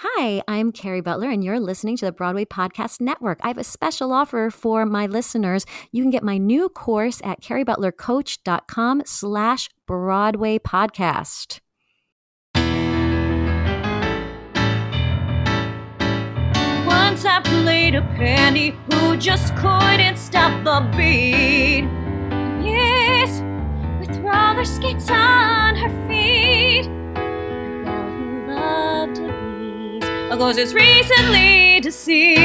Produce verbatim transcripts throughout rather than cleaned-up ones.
Hi, I'm Carrie Butler, and you're listening to the Broadway Podcast Network. I have a special offer for my listeners. You can get my new course at carriebutlercoach.com slash Broadway Podcast. Once I played a penny who just couldn't stop the beat. Yes, with roller skates on her feet. A girl who loved to beat. A ghost is recently deceased.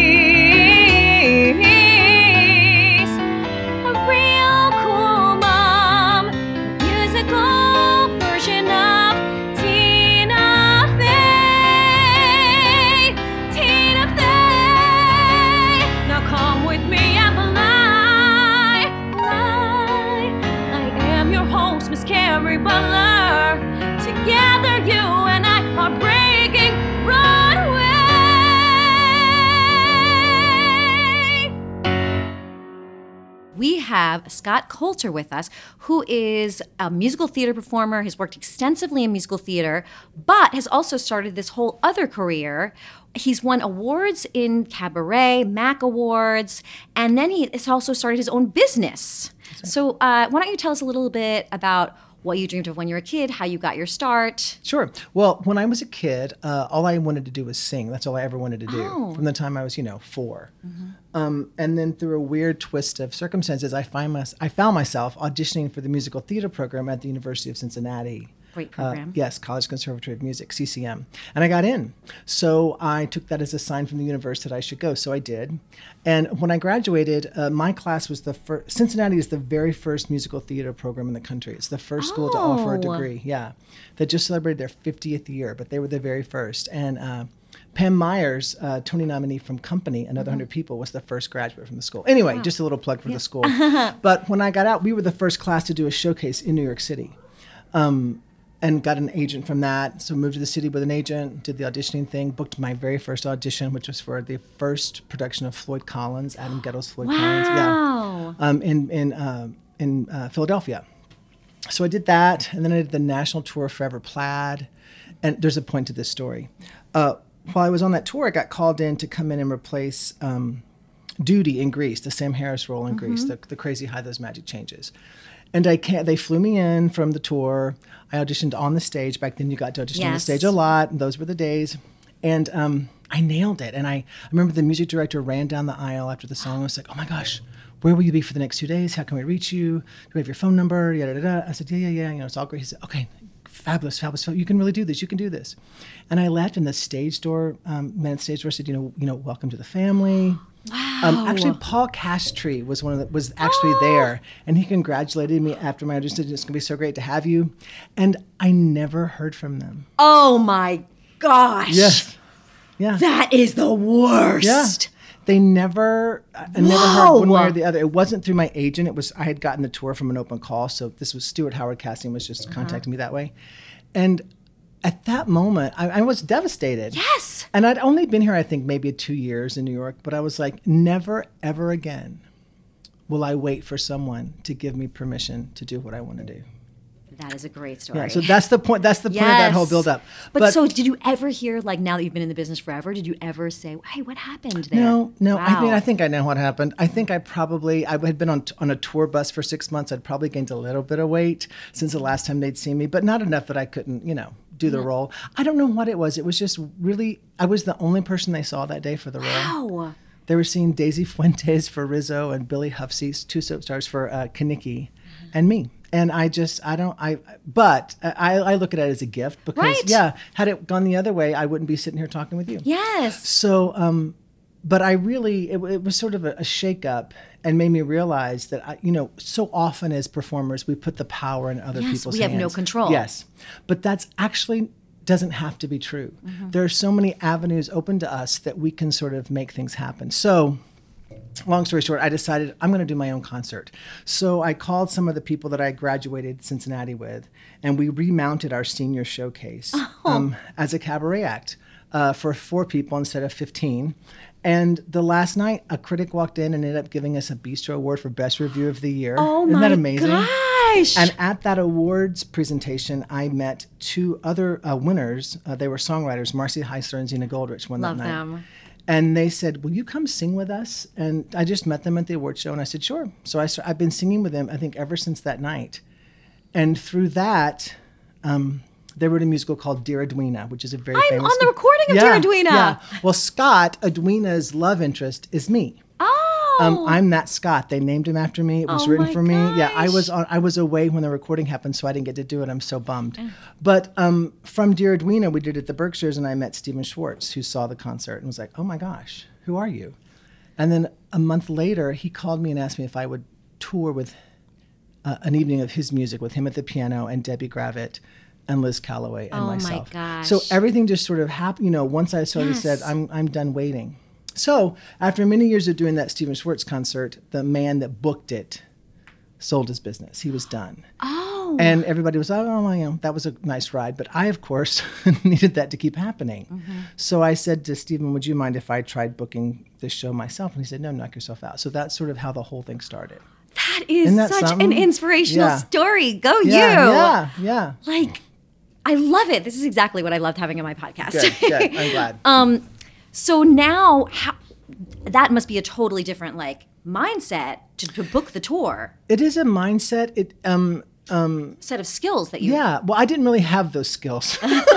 A real cool mom, a musical version of Tina Fey. Tina Fey. Now come with me and fly, fly. I am your host, Miss Carrie Butler. Together you and I are breaking Broadway. We have Scott Coulter with us, who is a musical theater performer, has worked extensively in musical theater, but has also started this whole other career. He's won awards in Cabaret, MAC Awards, and then he has also started his own business. So uh, why don't you tell us a little bit about what you dreamed of when you were a kid, how you got your start? Sure. Well, when I was a kid, uh, all I wanted to do was sing. That's all I ever wanted to do Oh. from the time I was, you know, four. Mm-hmm. Um, and then through a weird twist of circumstances, I find my, I found myself auditioning for the musical theater program at the University of Cincinnati. Great program. Uh, yes, College Conservatory of Music, C C M. And I got in. So I took that as a sign from the universe that I should go. So I did. And when I graduated, uh, my class was the first, Cincinnati is the very first musical theater program in the country. It's the first school to offer a Oh. degree. Yeah. That just celebrated their fiftieth year, but they were the very first. And uh, Pam Myers, uh, Tony nominee from Company, Another Mm-hmm. Hundred People, was the first graduate from the school. Anyway, just a little plug for the school. But when I got out, we were the first class to do a showcase in New York City. Um, and got an agent from that. So moved to the city with an agent, did the auditioning thing, booked my very first audition, which was for the first production of Floyd Collins, Adam Guettel's Floyd Collins. Yeah. Wow. Um, in in uh, in uh, Philadelphia. So I did that, and then I did the national tour of Forever Plaid. And there's a point to this story. Uh, while I was on that tour, I got called in to come in and replace um, Duty in Grease, the Sam Harris role in Grease, the, the crazy high those magic changes. And I can't, they flew me in from the tour. I auditioned on the stage. Back then you got to audition on the Yes. stage a lot, and those were the days. And um, I nailed it. And I, I remember the music director ran down the aisle after the song and was like, oh my gosh, where will you be for the next two days? How can we reach you? Do we have your phone number? Yada, yada, yada. I said, yeah, yeah, yeah. You know, it's all great. He said, okay, fabulous, fabulous. You can really do this. You can do this. And I left, and the stage door, um, man at the stage door said, you know, you know, welcome to the family. Wow. Um, actually, Paul Castree was one of the, was actually there, and he congratulated me after my audition. It's going to be so great to have you, and I never heard from them. Oh my gosh. Yes, yeah, That is the worst. yeah. They never, I never Whoa. heard one way or the other. It wasn't through my agent. It was I had gotten the tour from an open call, so this was Stuart Howard Casting was just contacting me that way, and at that moment, I, I was devastated. Yes. And I'd only been here, I think, maybe two years in New York, but I was like, never, ever again will I wait for someone to give me permission to do what I want to do. That is a great story. Yeah, so that's the point. That's the point of that whole build-up. But, But- so did you ever hear, like, now that you've been in the business forever, did you ever say, hey, what happened there? No, no. I mean, Wow. I think I know what happened. I think I probably, I had been on on a tour bus for six months. I'd probably gained a little bit of weight since the last time they'd seen me, but not enough that I couldn't, you know, do the role. I don't know what it was. It was just really, I was the only person they saw that day for the role. Wow. They were seeing Daisy Fuentes for Rizzo and Billy Huffsey, two soap stars for uh, Kanicki, and me. And I just, I don't, I, but I, I look at it as a gift because, Right. yeah, had it gone the other way, I wouldn't be sitting here talking with you. Yes. So, um, but I really, it, it was sort of a, a shakeup and made me realize that, I, you know, so often as performers, we put the power in other Yes, people's we have hands. no control. Yes. But that's actually doesn't have to be true. Mm-hmm. There are so many avenues open to us that we can sort of make things happen. So, long story short, I decided I'm going to do my own concert. So I called some of the people that I graduated Cincinnati with, and we remounted our senior showcase Oh. um, as a cabaret act uh, for four people instead of fifteen. And the last night, a critic walked in and ended up giving us a Bistro Award for Best Review of the Year. Oh Isn't my that amazing? gosh. gosh! And at that awards presentation, I met two other uh, winners. Uh, they were songwriters, Marcy Heisler and Zena Goldrich, won Love that night. them. And they said, will you come sing with us? And I just met them at the award show, and I said, sure. So I start, I've been singing with them, I think, ever since that night. And through that, um, they wrote a musical called Dear Edwina, which is a very I'm famous... on the recording of yeah, Dear Edwina. Yeah. Well, Scott, Edwina's love interest, is me. Oh. Um, I'm that Scott. They named him after me. It was Oh written my for me. Yeah, I gosh. was on. I was away when the recording happened, so I didn't get to do it. I'm so bummed. But um, from Dear Edwina, we did it at the Berkshires, and I met Stephen Schwartz, who saw the concert and was like, "Oh my gosh, who are you?" And then a month later, he called me and asked me if I would tour with uh, an evening of his music with him at the piano and Debbie Gravitt and Liz Calloway and Oh my myself. gosh. So everything just sort of happened. You know, once I sort of Yes. said, "I'm I'm done waiting." So after many years of doing that Stephen Schwartz concert, the man that booked it sold his business. He was done. Oh. And everybody was, oh, well, you know, that was a nice ride. But I, of course, needed that to keep happening. Mm-hmm. So I said to Stephen, would you mind if I tried booking this show myself? And he said, no, knock yourself out. So that's sort of how the whole thing started. That is Isn't that such something? an inspirational Yeah. story. Go Yeah, you. yeah, yeah. Like, I love it. This is exactly what I loved having in my podcast. Good, good. I'm glad. Um, so now, how, that must be a totally different like mindset to, to book the tour. It is a mindset. It um Set of skills that you. Yeah, well, I didn't really have those skills,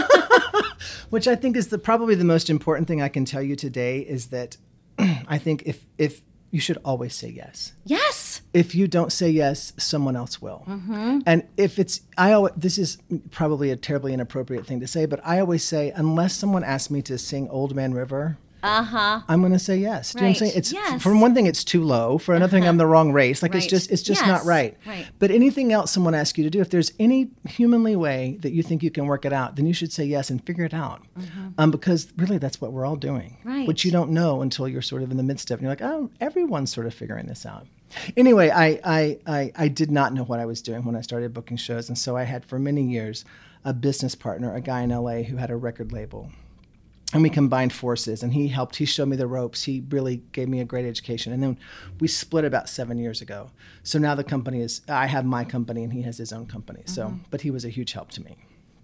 which I think is the probably the most important thing I can tell you today is that I think if if you should always say yes. Yes. If you don't say yes, someone else will. Mm-hmm. And if it's, I always, this is probably a terribly inappropriate thing to say, but I always say, unless someone asks me to sing Old Man River, Uh-huh. I'm going to say yes. Do you know what I'm Right. saying? It's Yes. for one thing, it's too low. For another thing, I'm the wrong race. Like it's Right. just, it's just Yes. not right. Right. But anything else someone asks you to do, if there's any humanly way that you think you can work it out, then you should say yes and figure it out. Um, because really, that's what we're all doing. Right. Which you don't know until you're sort of in the midst of, it. And you're like, oh, everyone's sort of figuring this out. Anyway, I, I, I, I did not know what I was doing when I started booking shows, and so I had for many years a business partner, a guy in L A who had a record label. And we combined forces, and he helped. He showed me the ropes. He really gave me a great education. And then we split about seven years ago. So now the company is, I have my company, and he has his own company. So, Mm-hmm. but he was a huge help to me.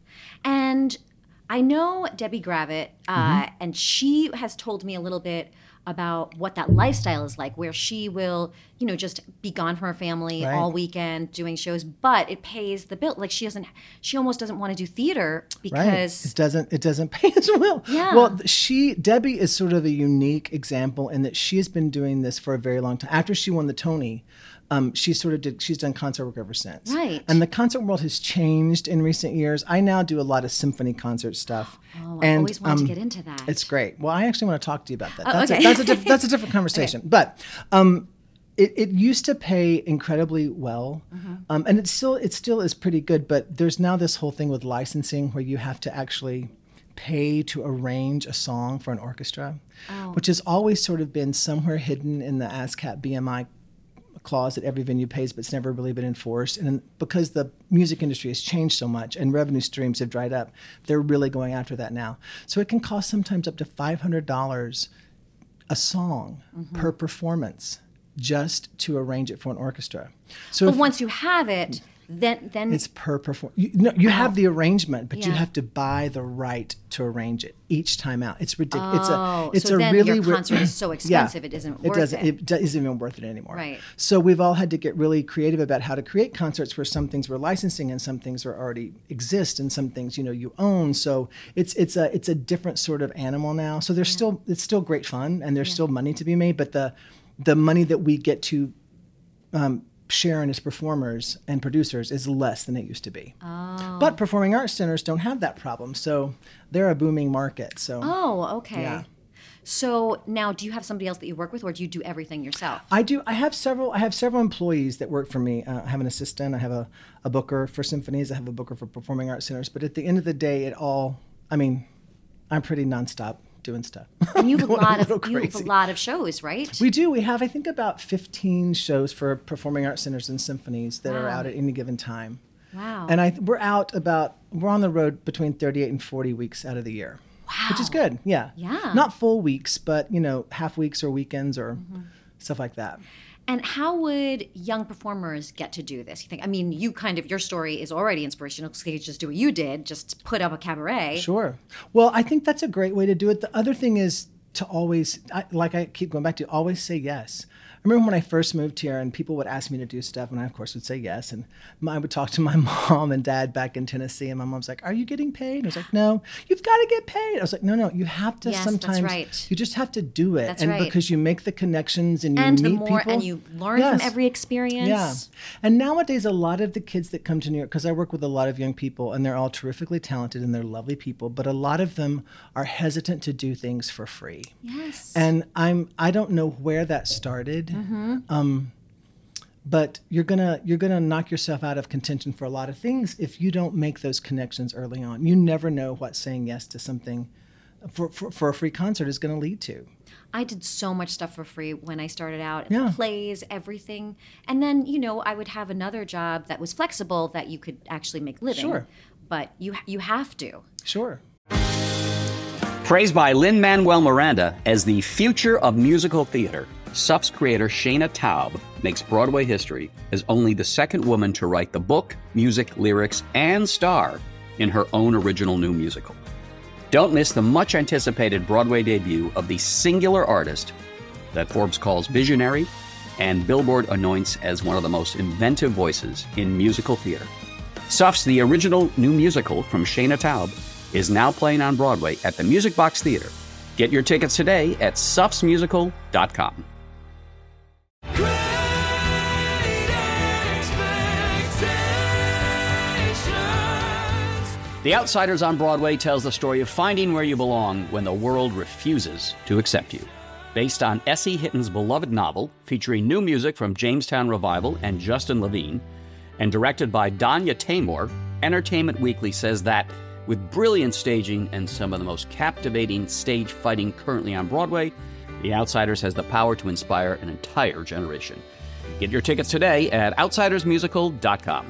And I know Debbie Gravitt, uh, Mm-hmm. and she has told me a little bit about what that lifestyle is like, where she will, you know, just be gone from her family Right. all weekend doing shows, but it pays the bill. Like she doesn't, she almost doesn't want to do theater Right. because It doesn't, it doesn't pay as well. Yeah. Well, she, Debbie is sort of a unique example in that she has been doing this for a very long time. After she won the Tony, Um, she sort of did, she's done concert work ever since. Right. And the concert world has changed in recent years. I now do a lot of symphony concert stuff. Oh, I and, always wanted to um, get into that. It's great. Well, I actually want to talk to you about that. Oh, That's, okay. a, that's, a, diff- that's a different conversation. But um, it, it used to pay incredibly well, Mm-hmm. um, and it still it still is pretty good. But there's now this whole thing with licensing where you have to actually pay to arrange a song for an orchestra, Oh. which has always sort of been somewhere hidden in the ASCAP B M I clause that every venue pays, but it's never really been enforced. And then because the music industry has changed so much and revenue streams have dried up, they're really going after that now. So it can cost sometimes up to five hundred dollars a song Mm-hmm. per performance just to arrange it for an orchestra. So but if once you have it, then then it's per perform. You, no, you have the arrangement, but you Yeah. have to buy the right to arrange it each time out. It's ridiculous. Oh, it's a it's so a then really your ri- concert is so expensive it isn't worth doesn't, it. It do- isn't even worth it anymore. Right. So we've all had to get really creative about how to create concerts where some things we're licensing and some things are already exist and some things you know you own. So it's it's a it's a different sort of animal now. So there's still it's still great fun and there's still money to be made, but the the money that we get to um, share in as performers and producers is less than it used to be. Oh. But performing arts centers don't have that problem, so they're a booming market. So Oh, okay. Yeah. So now, do you have somebody else that you work with, or do you do everything yourself? I do. I have several. I have several employees that work for me. Uh, I have an assistant. I have a, a booker for symphonies. I have a booker for performing arts centers. But at the end of the day, it all. I mean, I'm pretty nonstop doing stuff. And you have a Going lot of little you have a crazy. lot of shows, right? We do. We have, I think, about fifteen shows for performing arts centers and symphonies that are Wow. out at any given time. Wow. And I we're out about we're on the road between thirty-eight and forty weeks out of the year. Wow. Which is good. Yeah. Yeah. Not full weeks, but you know, half weeks or weekends or stuff like that. And how would young performers get to do this? You think? I mean, you kind of your story is already inspirational because you just do what you did, just put up a cabaret. Sure. Well, I think that's a great way to do it. The other thing is to always, I, like I keep going back to, always say yes. I remember when I first moved here and people would ask me to do stuff and I, of course, would say yes. And I would talk to my mom and dad back in Tennessee and my mom's like, are you getting paid? I was like, no, you've got to get paid. I was like, no, no, you have to Yes, sometimes, that's right. you just have to do it. That's and right. because you make the connections and you And meet the more, people. and you learn Yes. from every experience. Yeah. And nowadays, a lot of the kids that come to New York, because I work with a lot of young people and they're all terrifically talented and they're lovely people, but a lot of them are hesitant to do things for free. Yes. And I'm, I don't know where that started. Mm-hmm. Um, but you're gonna you're gonna knock yourself out of contention for a lot of things if you don't make those connections early on. You never know what saying yes to something for for, for a free concert is going to lead to. I did so much stuff for free when I started out. Yeah. Plays, everything. And then, you know, I would have another job that was flexible that you could actually make living. Sure. But you you have to. Sure. Praised by Lin-Manuel Miranda as the future of musical theater, S U F's creator Shana Taub makes Broadway history as only the second woman to write the book, music, lyrics, and star in her own original new musical. Don't miss the much-anticipated Broadway debut of the singular artist that Forbes calls visionary and Billboard anoints as one of the most inventive voices in musical theater. S U F's The Original New Musical from Shana Taub is now playing on Broadway at the Music Box Theater. Get your tickets today at sufs musical dot com. The Outsiders on Broadway tells the story of finding where you belong when the world refuses to accept you. Based on Essie Hitton's beloved novel, featuring new music from Jamestown Revival and Justin Levine, and directed by Danya Taymor, Entertainment Weekly says that, with brilliant staging and some of the most captivating stage fighting currently on Broadway, The Outsiders has the power to inspire an entire generation. Get your tickets today at outsiders musical dot com.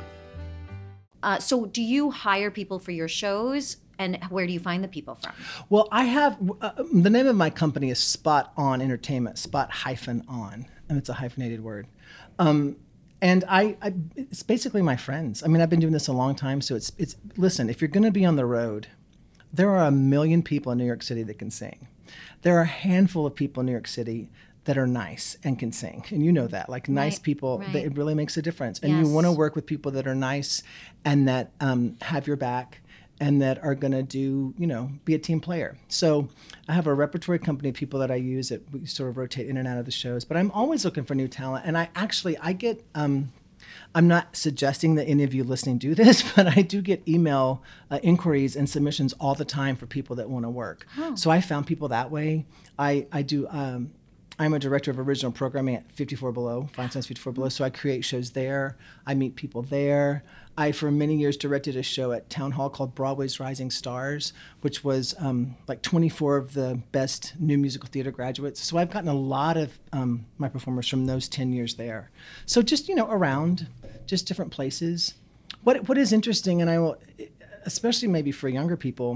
Uh, so do you hire people for your shows? And where do you find the people from? Well, I have, uh, the name of my company is Spot On Entertainment, Spot hyphen on, and it's a hyphenated word. Um, and I, I, it's basically my friends. I mean, I've been doing this a long time, so it's, it's listen, if you're going to be on the road, there are a million people in New York City that can sing. There are a handful of people in New York City that are nice and can sing. And you know that, like nice Right, people, right. they, it really makes a difference. And Yes. you want to work with people that are nice and that um, have your back and that are going to do, you know, be a team player. So I have a repertory company of people that I use that we sort of rotate in and out of the shows, but I'm always looking for new talent. And I actually, I get, um, I'm not suggesting that any of you listening do this, but I do get email uh, inquiries and submissions all the time for people that want to work. Oh. So I found people that way. I, I do, um, I'm a director of original programming at fifty-four Below, Feinstein's fifty-four Below, so I create shows there. I meet people there. I, for many years, directed a show at Town Hall called Broadway's Rising Stars, which was um, like twenty-four of the best new musical theater graduates. So I've gotten a lot of um, my performers from those ten years there. So just, you know, around, just different places. What What is interesting, and I will, especially maybe for younger people,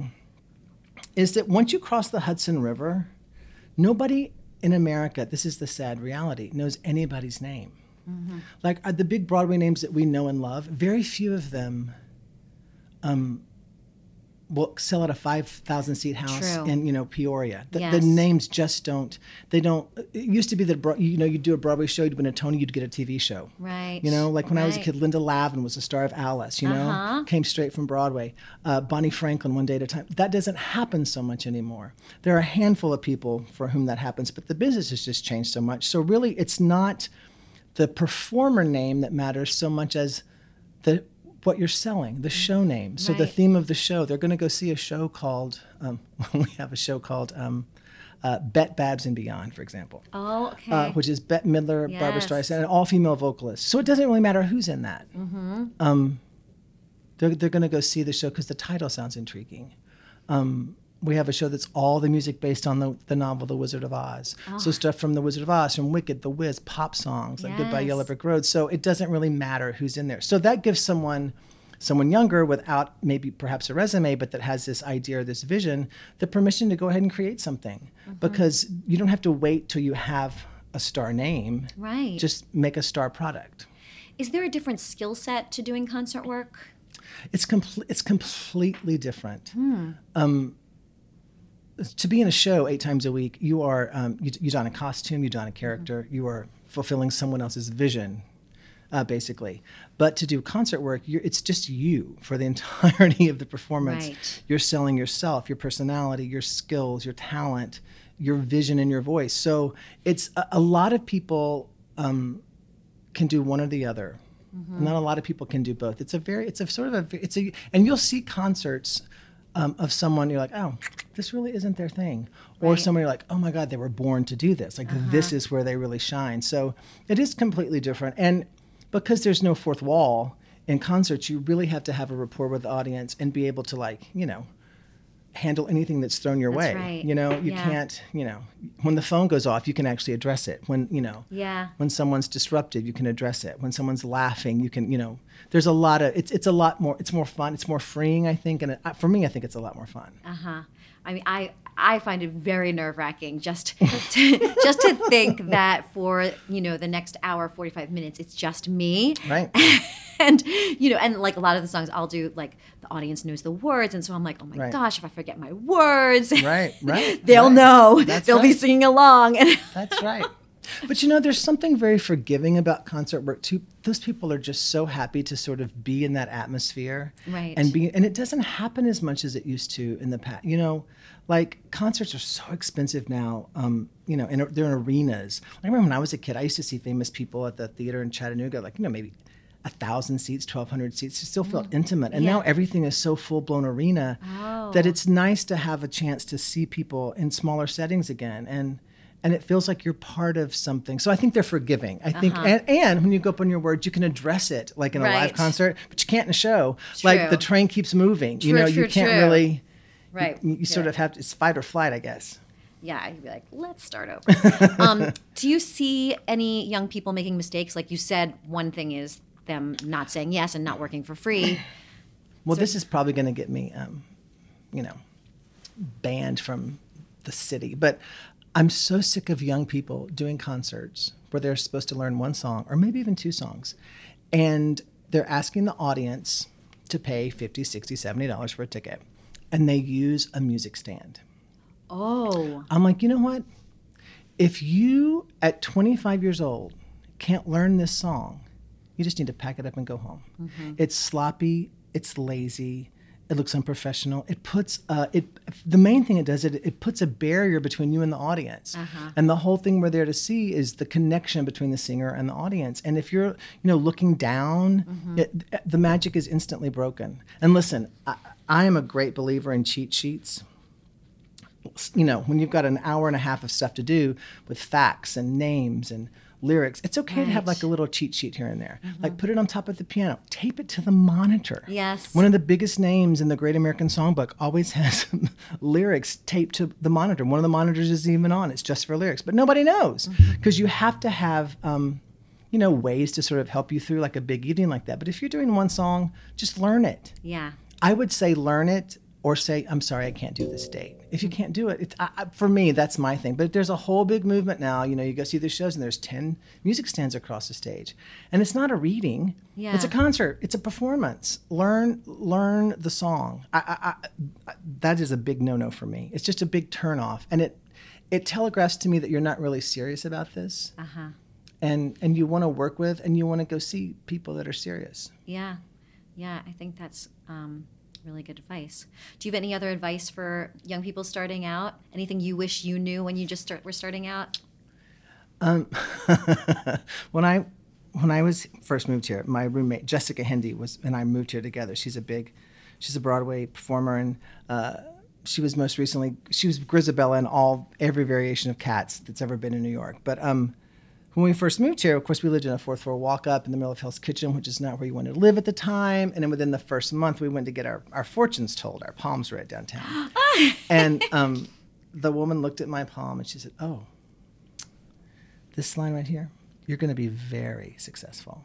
is that once you cross the Hudson River, nobody in America, this is the sad reality, knows anybody's name. Mm-hmm. Like uh, the big Broadway names that we know and love, very few of them um, will sell at a five thousand seat house True. in, you know, Peoria. The, Yes. the names just don't, they don't, it used to be that, Bro- you know, you'd do a Broadway show, you'd win a Tony, you'd get a T V show. Right. You know, like when I was a Right. kid, Linda Lavin was the star of Alice, you know, Uh-huh. came straight from Broadway. Uh, Bonnie Franklin, One Day at a Time. That doesn't happen so much anymore. There are a handful of people for whom that happens, but the business has just changed so much. So really, it's not the performer name that matters so much as the what you're selling, the show name. So the Right. theme of the show, they're going to go see a show called, um, we have a show called um, uh, Bette Babs and Beyond, for example. Oh, okay. Uh, which is Bette Midler, Barbara Yes. Streisand, and all female vocalists. So it doesn't really matter who's in that. Mm-hmm. Um, they're they're going to go see the show because the title sounds intriguing. Um, we have a show that's all the music based on the, the novel The Wizard of Oz. So stuff from The Wizard of Oz, from Wicked, The Wiz, pop songs like Goodbye Yes. Yellow Brick Road. So it doesn't really matter who's in there. So that gives someone someone younger without maybe perhaps a resume, but that has this idea or this vision, the permission to go ahead and create something. Because you don't have to wait till you have a star name. Right. Just make a star product. Is there a different skill set to doing concert work? It's complete. It's completely different. Hmm. Um, to be in a show eight times a week, you are um, you, you don a costume, you don a character, mm-hmm. you are fulfilling someone else's vision, uh, basically. But to do concert work, you're, it's just you for the entirety of the performance. Right. You're selling yourself, your personality, your skills, your talent, your vision, and your voice. So it's a, a lot of people um, can do one or the other. Mm-hmm. Not a lot of people can do both. It's a very, it's a sort of a, it's a, and you'll see concerts um, of someone you're like, oh, this really isn't their thing. Or right. someone you're like, oh my God, they were born to do this. Like uh-huh. this is where they really shine. So it is completely different. And because there's no fourth wall in concerts, you really have to have a rapport with the audience and be able to, like, you know, handle anything that's thrown your that's way. Right. You know, you yeah. can't, you know, when the phone goes off, you can actually address it. When, you know, yeah. when someone's disruptive, you can address it. When someone's laughing, you can, you know, there's a lot of, it's it's a lot more, it's more fun. It's more freeing, I think. And it, for me, I think it's a lot more fun. Uh-huh. I mean, I, I find it very nerve-wracking just to, just to think that for, you know, the next hour, forty-five minutes, it's just me. Right. And, you know, and like a lot of the songs I'll do, like the audience knows the words. And so I'm like, oh my right. gosh, if I forget my words, right, right, they'll right. know. That's they'll right. be singing along. That's right. But, you know, there's something very forgiving about concert work, too. Those people are just so happy to sort of be in that atmosphere. Right. And be, and it doesn't happen as much as it used to in the past. You know, like concerts are so expensive now, um, you know, and they're in arenas. I remember when I was a kid, I used to see famous people at the theater in Chattanooga, like, you know, maybe a thousand seats, twelve hundred seats. It still felt mm. intimate. And yeah. now everything is so full-blown arena oh. that it's nice to have a chance to see people in smaller settings again. And and it feels like you're part of something. So I think they're forgiving. I think, uh-huh. and, and when you go up on your words, you can address it like in a right. live concert, but you can't in a show. True. Like the train keeps moving. True, you know, true, you can't true. really, right. you, you sort yeah. of have to, it's fight or flight, I guess. Yeah, you'd be like, let's start over. um, do you see any young people making mistakes? Like you said, one thing is them not saying yes and not working for free. Well, so, this is probably going to get me, um, you know, banned from the city. But I'm so sick of young people doing concerts where they're supposed to learn one song or maybe even two songs. And they're asking the audience to pay fifty dollars, sixty dollars, seventy dollars for a ticket. And they use a music stand. Oh. I'm like, you know what? If you, at twenty-five years old, can't learn this song, you just need to pack it up and go home. Mm-hmm. It's sloppy. It's lazy. It looks unprofessional. It puts uh, it. The main thing it does it it puts a barrier between you and the audience. Uh-huh. And the whole thing we're there to see is the connection between the singer and the audience. And if you're, you know, looking down, mm-hmm. it, the magic is instantly broken. And listen, I, I am a great believer in cheat sheets. You know, when you've got an hour and a half of stuff to do with facts and names and lyrics, it's okay right. to have like a little cheat sheet here and there. Mm-hmm. Like put it on top of the piano, tape it to the monitor. Yes. One of the biggest names in the Great American Songbook always has lyrics taped to the monitor. One of the monitors isn't even on, it's just for lyrics, but nobody knows because mm-hmm. you have to have, um, you know, ways to sort of help you through like a big evening like that. But if you're doing one song, just learn it. Yeah. I would say learn it or say, I'm sorry, I can't do this date. If you can't do it, it's, I, I, for me, that's my thing. But there's a whole big movement now. You know, you go see the shows and there's ten music stands across the stage. And it's not a reading. Yeah. It's a concert. It's a performance. Learn learn the song. I, I, I, that is a big no-no for me. It's just a big turnoff. And it it telegraphs to me that you're not really serious about this. Uh-huh. And, and you want to work with and you want to go see people that are serious. Yeah. Yeah, I think that's... Um really good advice. Do you have any other advice for young people starting out? Anything you wish you knew when you just start, were starting out? Um, when I when I was first moved here, my roommate Jessica Hendy was and I moved here together. She's a big, she's a Broadway performer, and uh, she was most recently she was Grisabella in all every variation of Cats that's ever been in New York. But um, when we first moved here, of course, we lived in a fourth floor walk-up in the middle of Hell's Kitchen, which is not where you wanted to live at the time. And then within the first month, we went to get our, our fortunes told. Our palms read downtown. And um, the woman looked at my palm and she said, oh, this line right here, you're going to be very successful.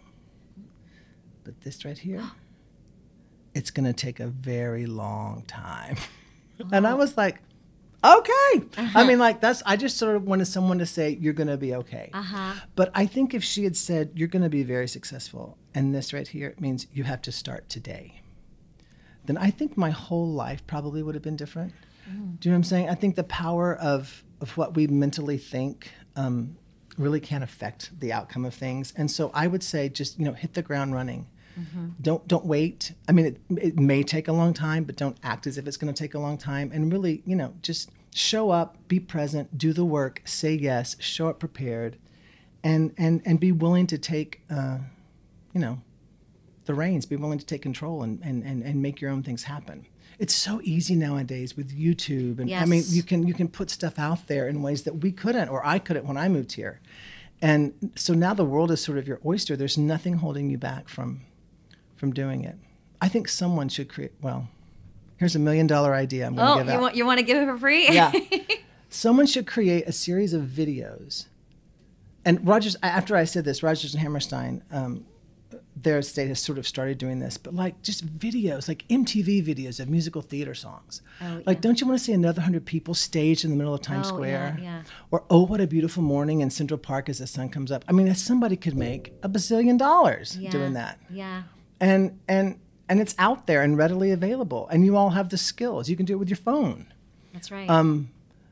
But this right here, it's going to take a very long time. Oh. And I was like, okay. I mean, like, that's, I just sort of wanted someone to say, you're going to be okay. Uh-huh. But I think if she had said, you're going to be very successful, and this right here means you have to start today, then I think my whole life probably would have been different. Mm. Do you know what I'm saying? I think the power of, of what we mentally think um, really can affect the outcome of things. And so I would say just, you know, hit the ground running. Mm-hmm. Don't don't wait. I mean, it, it may take a long time, but don't act as if it's going to take a long time. And really, you know, just show up, be present, do the work, say yes, show up prepared, and and and be willing to take, uh, you know, the reins. Be willing to take control and and and, and make your own things happen. It's so easy nowadays with YouTube, and yes. I mean, you can you can put stuff out there in ways that we couldn't, or I couldn't when I moved here. And so now the world is sort of your oyster. There's nothing holding you back from. from doing it. I think someone should create, well, here's a million dollar idea I'm going to oh, give you out. Want, you want to give it for free? Yeah. Someone should create a series of videos. And Rodgers, after I said this, Rodgers and Hammerstein, um, their estate has sort of started doing this, but like just videos, like M T V videos of musical theater songs. Oh, like, yeah. don't you want to see another hundred people staged in the middle of Times Oh, Square? yeah, yeah. Or, oh, what a beautiful morning in Central Park as the sun comes up. I mean, if somebody could make a bazillion dollars Yeah. doing that. Yeah. And and and it's out there and readily available, and you all have the skills. You can do it with your phone. That's right. Um,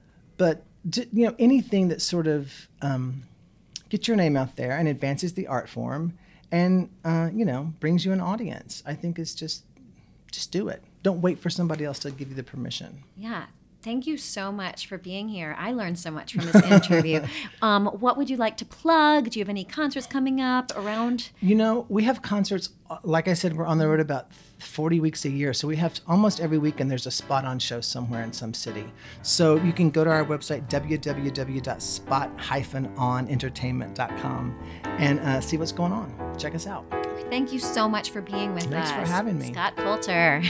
but d- you know, anything that sort of um, gets your name out there and advances the art form, and uh, you know, brings you an audience, I think is just just do it. Don't wait for somebody else to give you the permission. Yeah. Thank you so much for being here. I learned so much from this interview. Um, what would you like to plug? Do you have any concerts coming up around? You know, we have concerts. Like I said, we're on the road about forty weeks a year. So we have almost every weekend there's a spot on show somewhere in some city. So you can go to our website, w w w dot spot dash on entertainment dot com, and uh, see what's going on. Check us out. Thank you so much for being with Thanks us. for having me. Scott Coulter.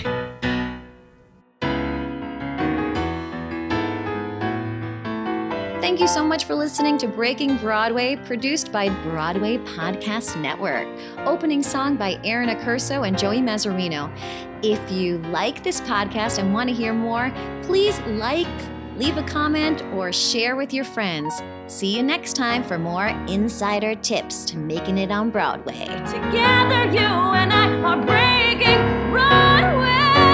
Thank you so much for listening to Breaking Broadway, produced by Broadway Podcast Network. Opening song by Aaron Accurso and Joey Mazzarino. If you like this podcast and want to hear more, please like, leave a comment, or share with your friends. See you next time for more insider tips to making it on Broadway. Together you and I are breaking Broadway.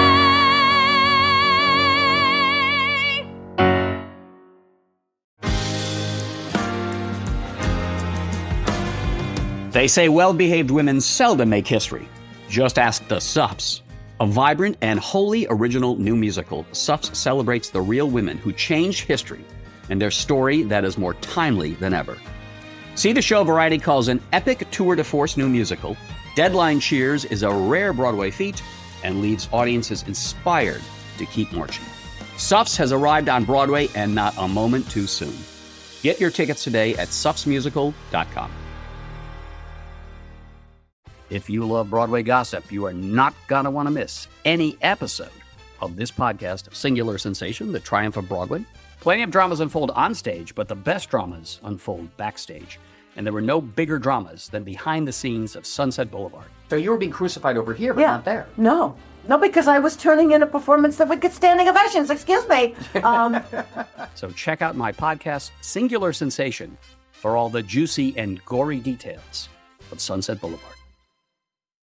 They say well-behaved women seldom make history. Just ask the Suffs. A vibrant and wholly original new musical, Suffs celebrates the real women who changed history and their story that is more timely than ever. See the show Variety calls an epic tour de force new musical. Deadline cheers is a rare Broadway feat and leaves audiences inspired to keep marching. Suffs has arrived on Broadway, and not a moment too soon. Get your tickets today at suffs musical dot com. If you love Broadway gossip, you are not going to want to miss any episode of this podcast of Singular Sensation, The Triumph of Broadway. Plenty of dramas unfold on stage, but the best dramas unfold backstage. And there were no bigger dramas than behind the scenes of Sunset Boulevard. So you were being crucified over here, but Yeah. not there. No. No, because I was turning in a performance that would get standing ovations. Excuse me. Um, So check out my podcast, Singular Sensation, for all the juicy and gory details of Sunset Boulevard.